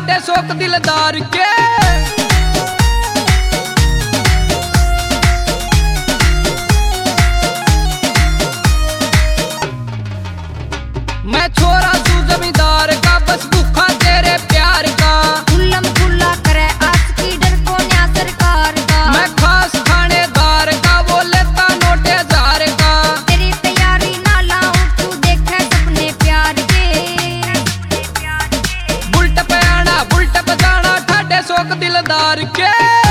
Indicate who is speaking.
Speaker 1: ठाडे शौक दिलदार के। मैं छोरा तू जमींदार का, बस भूखा तेरे प्यार का।
Speaker 2: खुल्लम खुल्ला करे आशिकी, डर को न्या सरकार का।
Speaker 1: मैं खास थानेदार का, वो लेता नोट 1000 का।
Speaker 2: तेरी तैयारी ना लाऊं, तू देखे सपने प्यार के।
Speaker 1: बुलट पे आना बुलट पे जाना, ठाडे शौक दिलदार के।